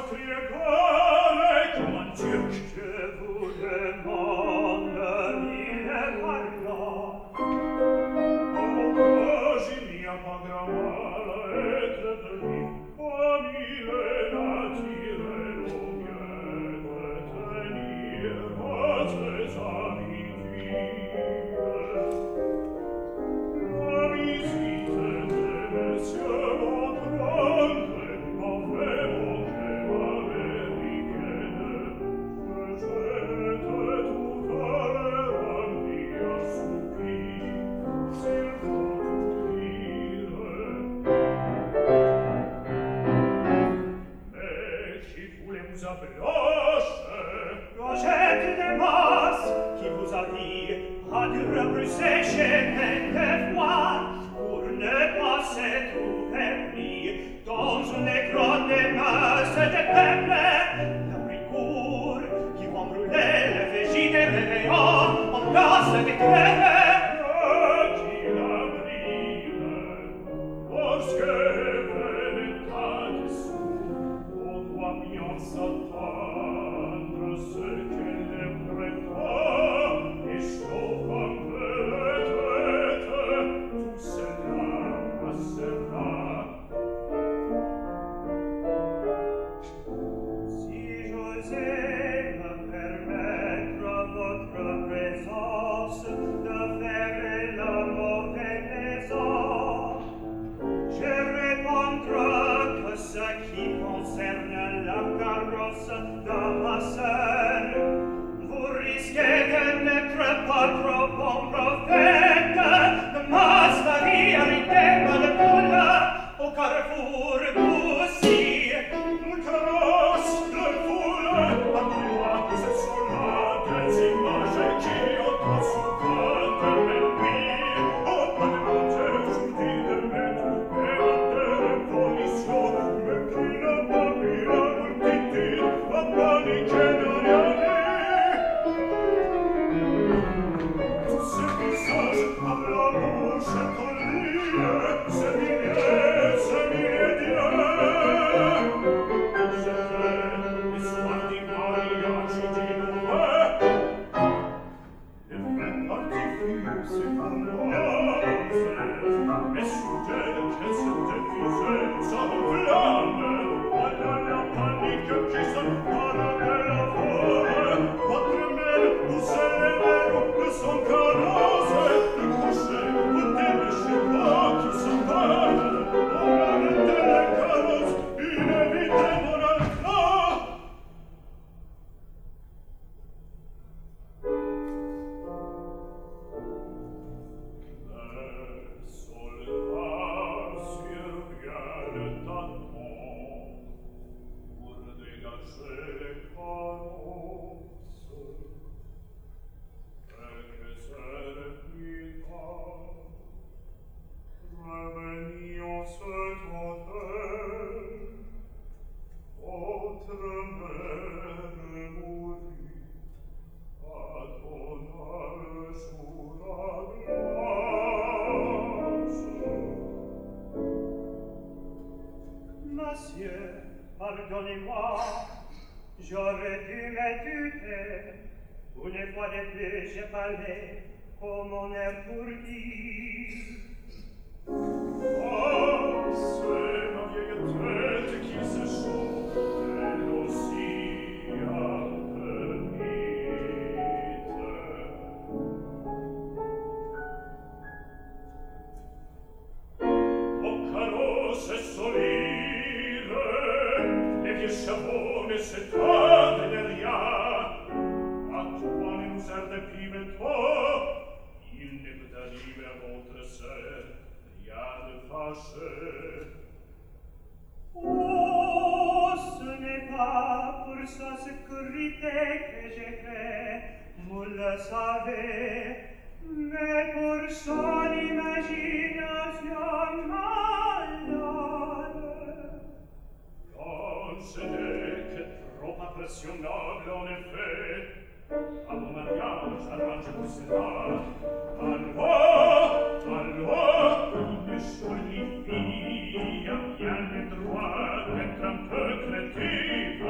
Viens, viens, droit, d'être un peu créatif.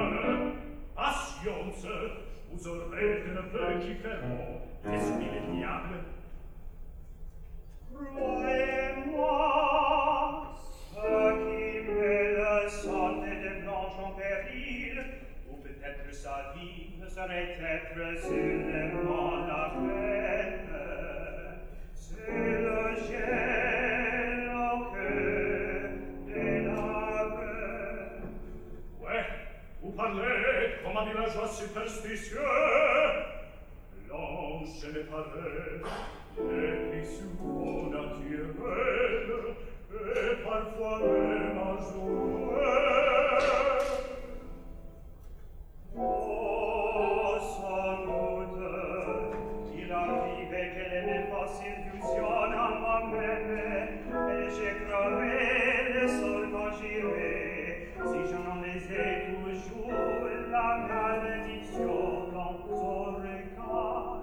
fait de neveux qui feront, l'esprit des diables. Croyez-moi, ceux qui met la santé de Blanche en péril, ou peut-être sa vie, serait être sûrement la peine. C'est le gel au cœur des larmes. Ouais, vous parlez comme un villageois superstitieux. Blanche me paraît les plus souvent naturelles et parfois même à jouer. Oh, sans doute, qu'il arrivait qu'elle aimait pas s'illusion à moi-même, et j'ai crevé le sol quand j'irai, si j'en laissais toujours la malédiction dans ton regard.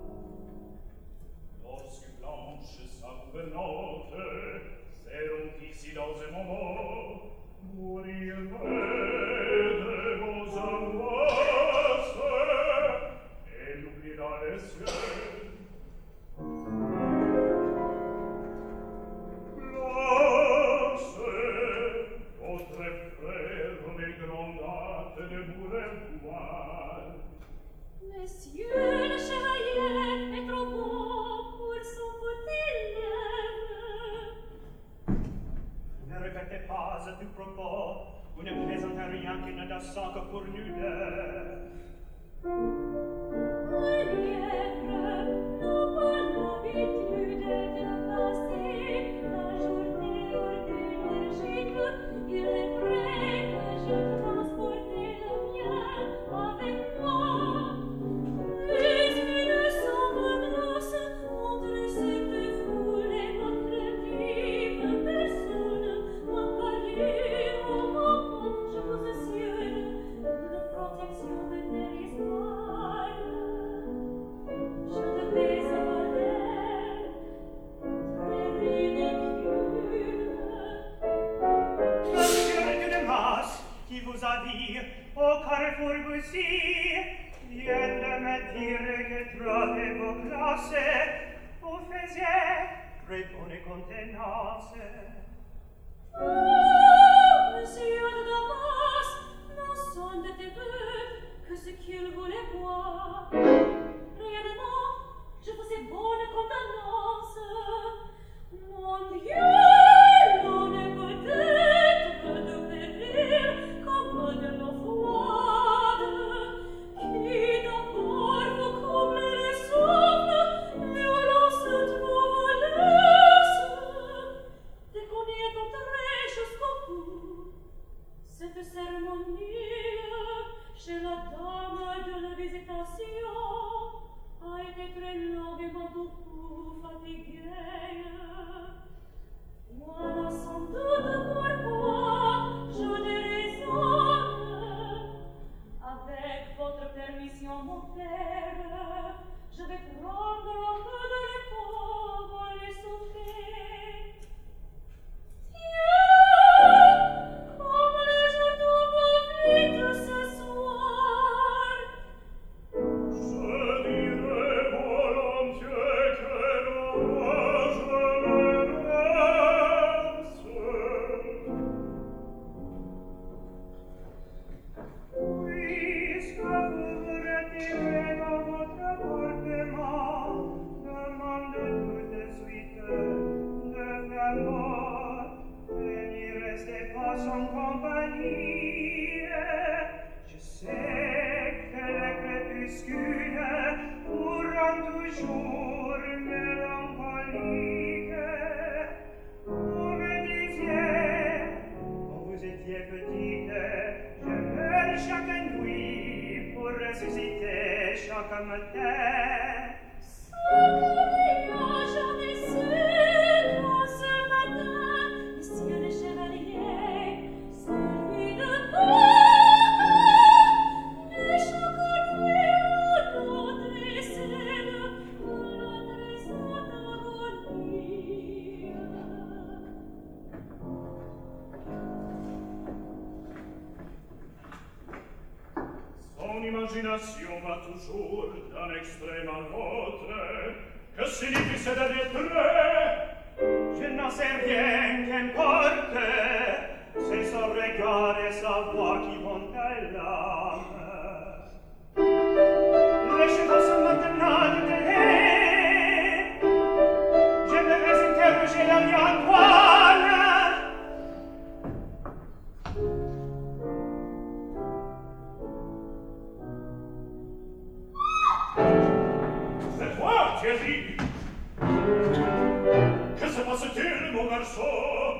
Lorsque Blanche, sa gouvernante, seront ici dans un moment, mourirait de vos angoisses, et oubliera les cieux. Blanche, votre frère met grande hâte de vous revoir. Monsieur le chevalier est trop beau pour son petit lèvre. Ne répétez pas à tout propos, vous ne plaisantez rien qui ne dansant que pour nul. Mon lièvre n'a pas l'habitude de passer la journée hors d'énergique. Il est prêt que je transporte le mien avec moi. Mais une sombre glace entre cette foule et votre vive personne m'a paru au moment, je vous assure, une protection matérielle. Je devais avoir très ridicule. Monsieur de Masse, qui vous a dit au carrefour Bussy, vient de me dire que trovez vos classes, vous faisiez très bonne contenance. Oh, monsieur de Damas, non sont de tes voeux que ce qu'il voulait voir. Réellement, je faisais bonne contenance. Mon Dieu, l'on est peut-être de périr comme de l'eau froide, qui d'abord vous comble le souffle et alors se trouve laisse. Dès qu'on y est entré jusqu'au bout, cette cérémonie chez la dame de la visitation a été très longue et m'a beaucoup fatiguée. Voilà sans doute pourquoi je déraisonne. Avec votre permission, mon père, je vais prendre un peu de repos pour les souffler. Tiens, comme le jour tombe vite ce soir. Je dirais volontiers que l'orage me laisse. Puisque vous vous retirez dans votre appartement, demande tout de suite de faveur et n'y restez pas sans compagnie. Je sais que le crépuscule vous rend toujours mélancolique. Vous me disiez, quand vous étiez petite, je meurs chaque nuit pour ressusciter chaque matin. Ce qu'il y a jamais su dans ce matin, monsieur le chevalier, celui de Pâques, mais chaque nuit une autre scène, l'autre sainte agonie. Son imagination va toujours d'un extrême à l'autre. Que signifie ce dernier trait? Je n'en sais rien, qu'importe. C'est son regard et sa voix qui vont à l'âme. Les chevaux sont maintenant de délai. Je me vais interroger la vie Antoine. C'est toi, Thierry! Que se passe-t-il, mon garçon?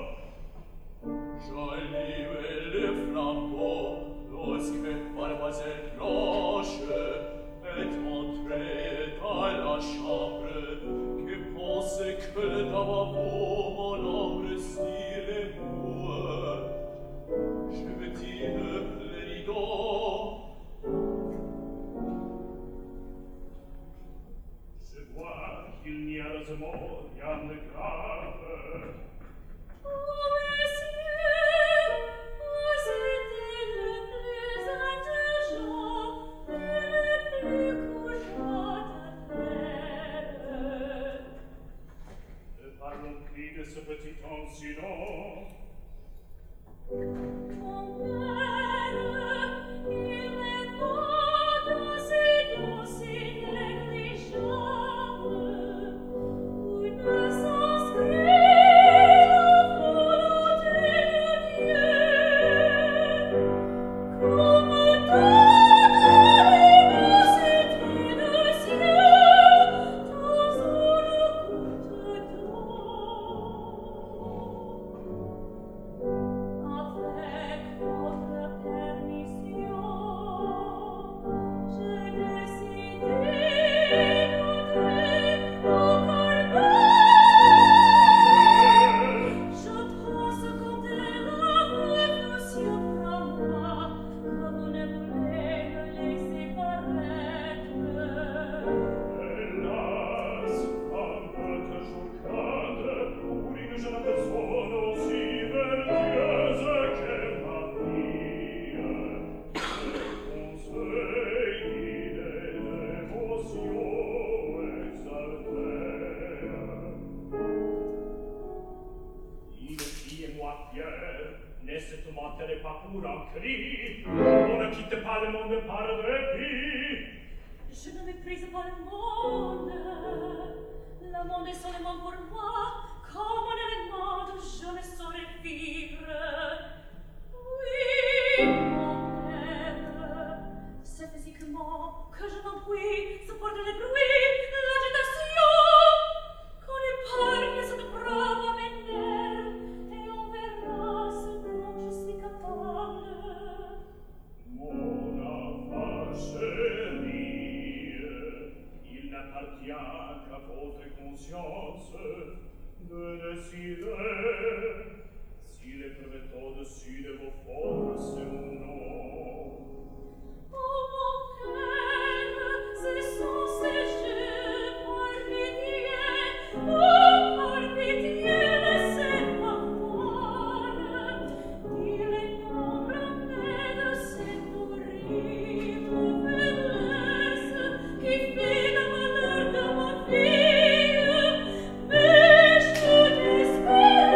J'allumai le flambeau lorsque Mademoiselle Blanche est entrée dans la chambre. Que pense que dans ma peau mon ombre si l'émoue? Je me tire le rideau. Je vois qu'il n'y a heureusement rien de grave. Oh, messieurs, vous étiez le plus intelligent et le plus couchant à terre. Ne parlons plus de ce petit incident. Mon père, il n'est pas d'aussi doux si négligeable. Une s'inscrit la volonté de Dieu. Comme toute l'université de ciel, dans une goutte d'eau. Avec votre permission, j'ai décidé d'entrer au Carmel. Je transcendais la révolution par moi, comme vous ne voulez me laisser paraître. Hélas, un autre jour cadre, pour une jeune personne aussi vertueuse que ma fille. Le conseil des émotions exaltées. Une fille et moi, Pierre, ne se tourmenterait pas pour un cri. On ne quitte pas le monde par répit. Je ne méprise pas le monde. Le monde est seulement pour moi, comme un élément dont je ne saurais vivre. Oui, mon père, c'est physiquement que je n'en puis supporter le bruit, l'agitation. Qu'on épargne cette preuve à mes nerfs, et on verra ce dont je suis capable. Mon enfant chéri, il n'appartient qu'à votre conscience de décider s'il est permis au-dessus de vos forces ou non. Oh mon père, c'est sans sécher par pitié, oh par pitié, laissez-moi voir. Il est temps ramené de cette horrible faiblesse qui fait le malheur de ma fille, mais je désespère.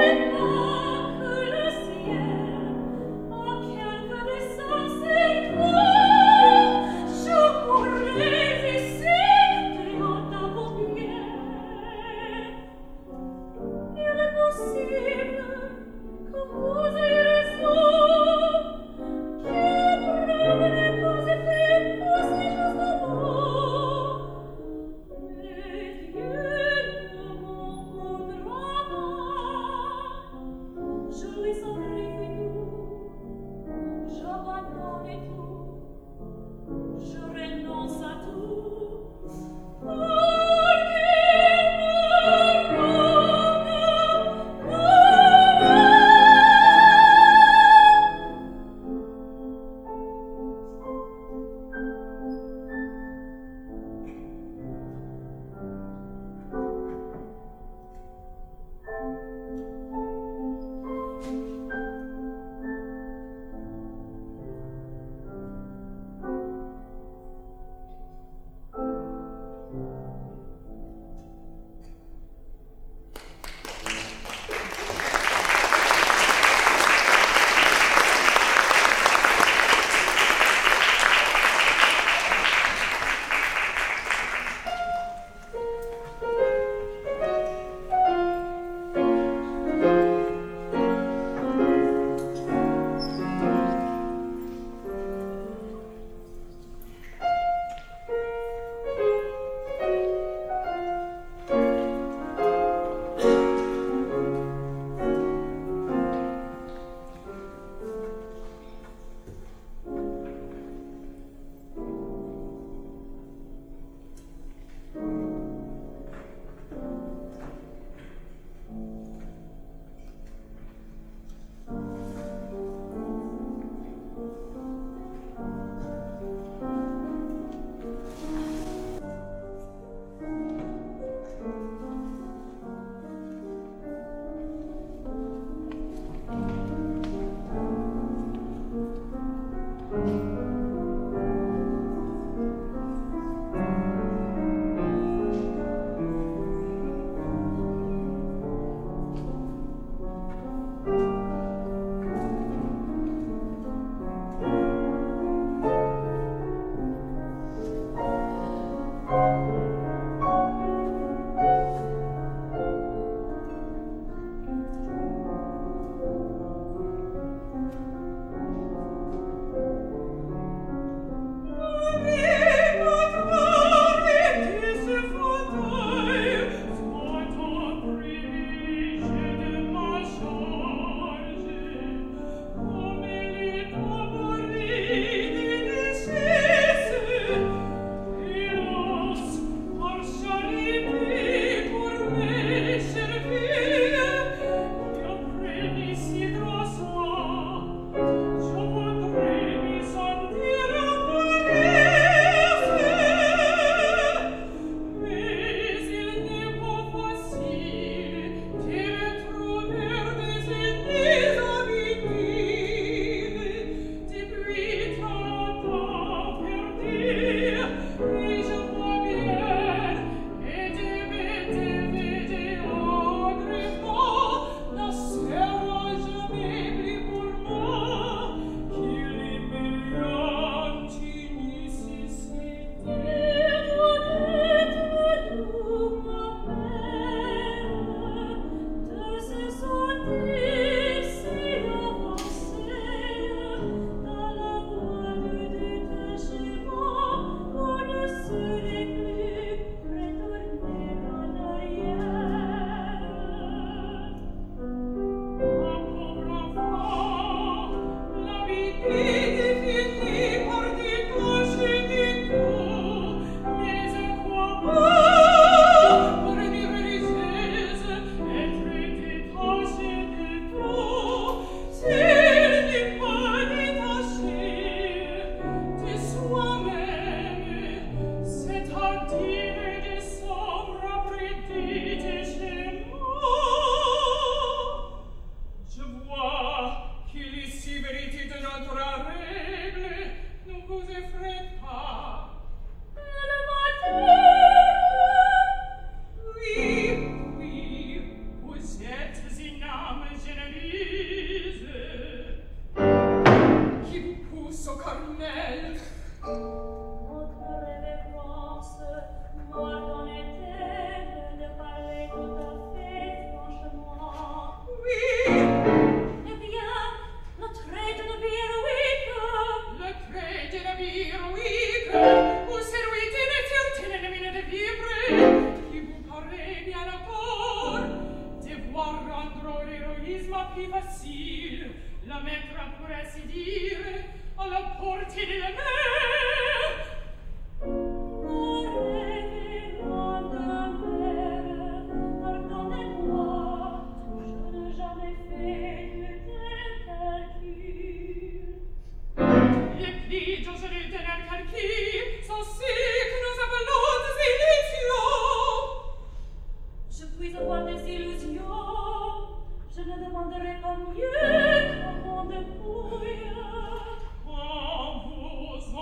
héroïque, où séduit une mine de vivre, qui vous paraît bien à tort, devoir rendre l'héroïsme plus facile, la mettre, pour ainsi dire, à la portée de la mer. Révérende mère, pardonnez-moi, je n'ai jamais fait de tel calcul. Les plis dont je n'ai donné calcul sont ceux que nous appelons des illusions. Je puis avoir des illusions, je ne demanderai pas mieux qu'un monde dépouille. Quand vous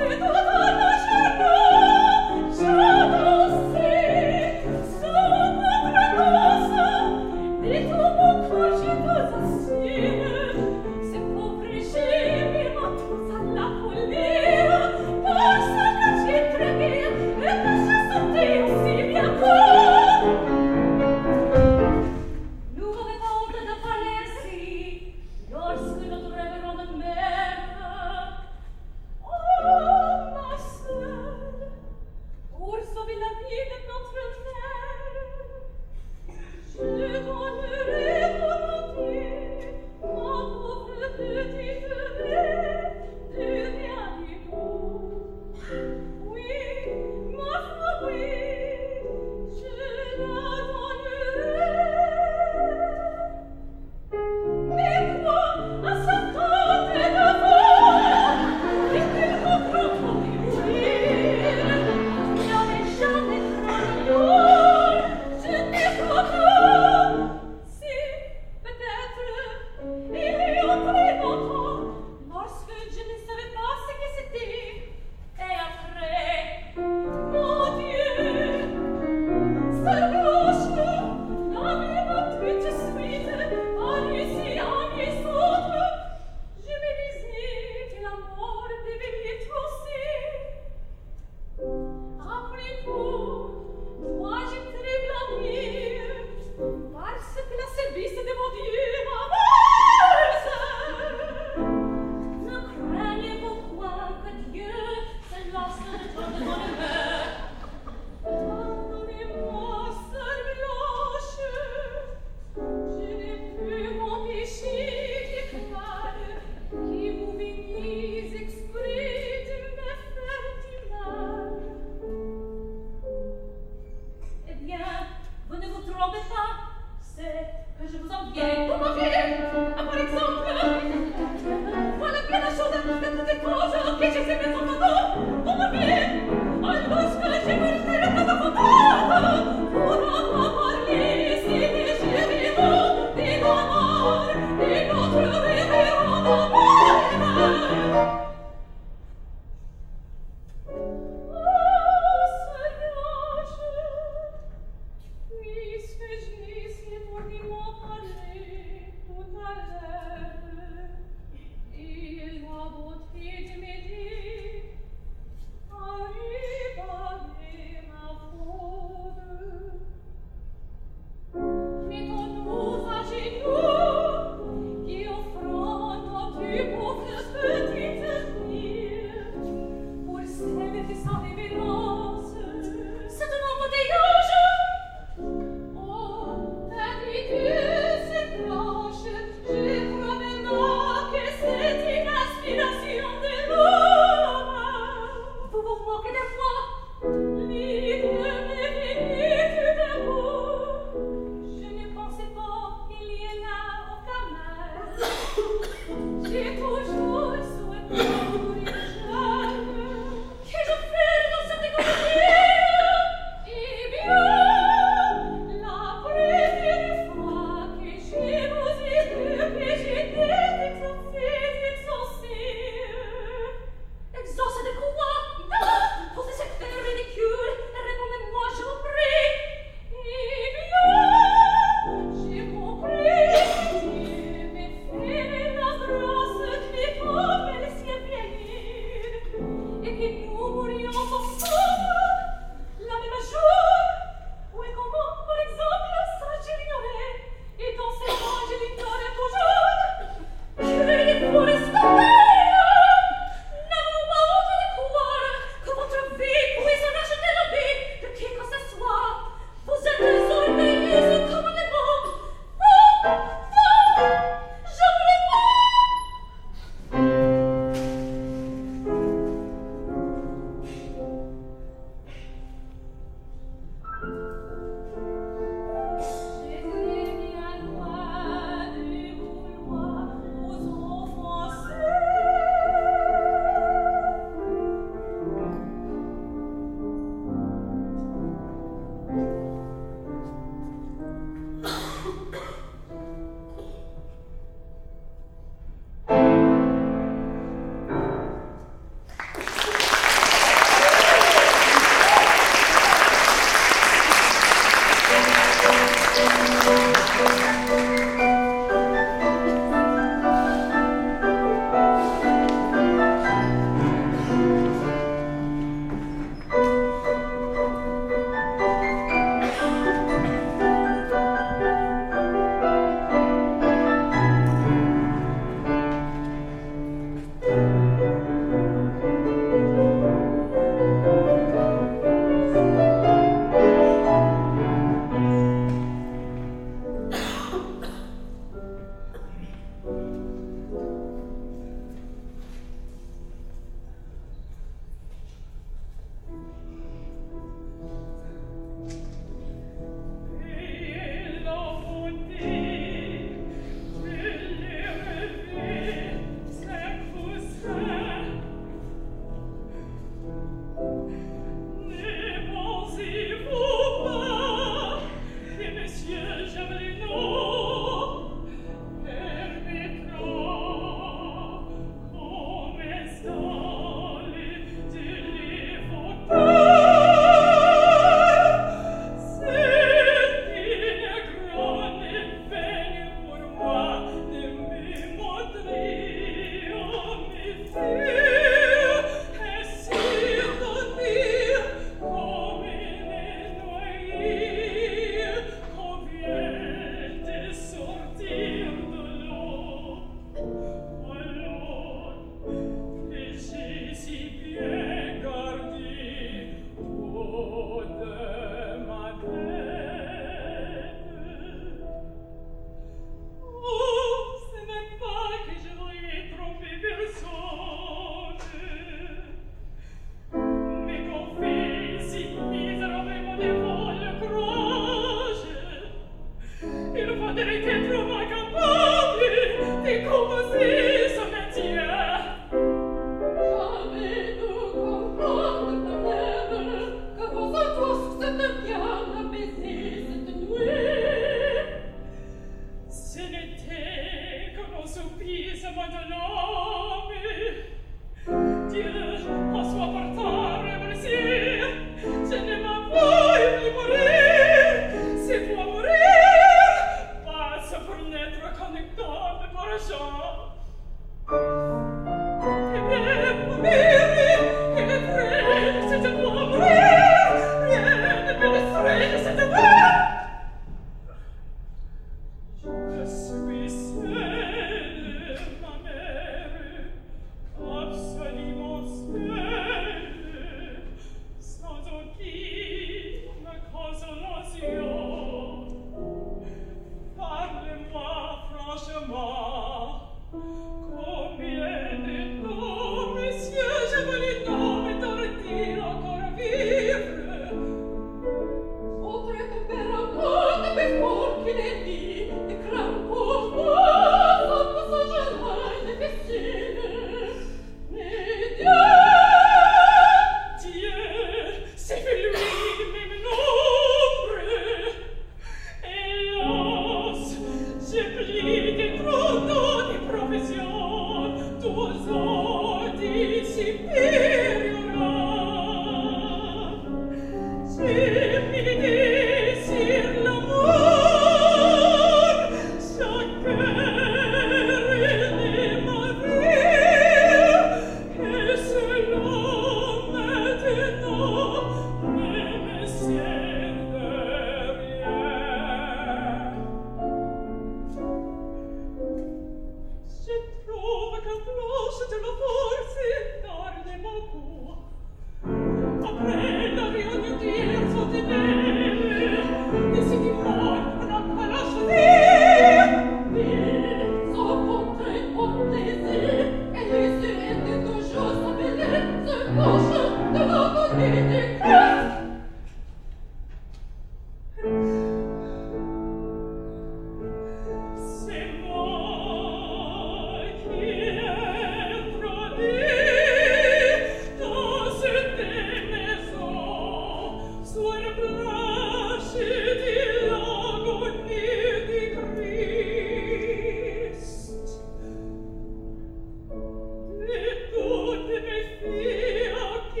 Tutte me fia